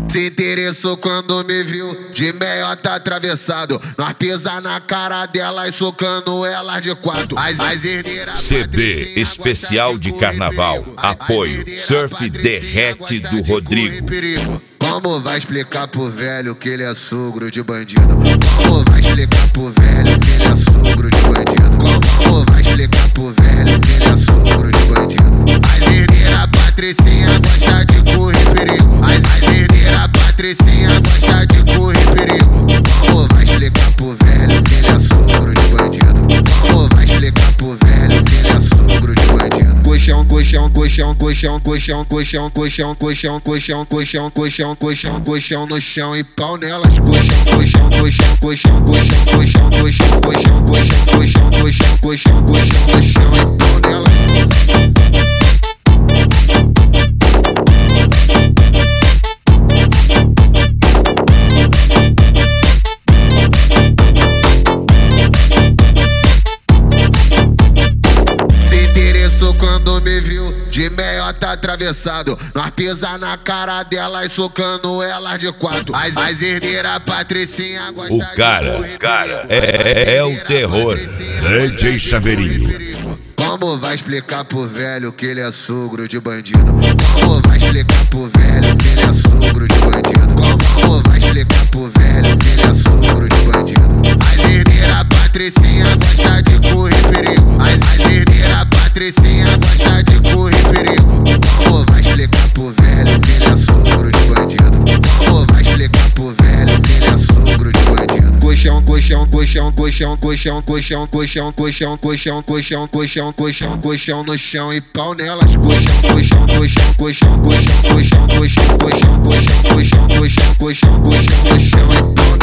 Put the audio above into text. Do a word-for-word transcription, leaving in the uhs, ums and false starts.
Se interessou quando me viu, de meiota atravessado. Nós pisa na cara dela e socando ela de quatro. As, as herdeiras C D especial de carnaval. Apoio Surf Derrete do Rodrigo. Como vai explicar pro velho que ele é sogro de bandido? Como vai explicar pro velho que ele é sogro de bandido? Como vai explicar pro velho que ele é sogro de bandido? As herdeiras patricinha gosta de correr perigo. As, as herdeiras patricinha gosta de correr perigo. Como vai explicar pro velho que ele é sogro de bandido? Como vai explicar pro velho que ele é sogro de bandido? Colchão, colchão, colchão, colchão, colchão, colchão, colchão, colchão, colchão, colchão, colchão, colchão, colchão no chão e pau nelas. Colchão, colchão, colchão, colchão, colchão, colchão, colchão, colchão, colchão, colchão, colchão, colchão, colchão no chão e pau nelas. Quando me viu, de meiota atravessado. Nós pisa na cara dela e socando ela de quatro. As, as herdeiras patricinha gosta O cara, de cara, é, é o terror. D J Chaveirinho. Como vai explicar pro velho que ele é sogro de bandido? Como vai explicar pro velho que ele é sogro de bandido? Como vai explicar pro velho que ele é sogro de bandido? As herdeiras patricinha gosta de correr perigo. As, as herdeiras patricinha gosta de correr perigo. Como vai explicar pro velho que ele é sogro de bandido? Como vai explicar pro velho que ele é sogro de bandido? Colchão, colchão, colchão, colchão, colchão, colchão, colchão, colchão, colchão, colchão, colchão, colchão, colchão no chão e pau nelas. Colchão, colchão, colchão, colchão, colchão, colchão, colchão, colchão, colchão, colchão, colchão, colchão, colchão no chão e pau nelas.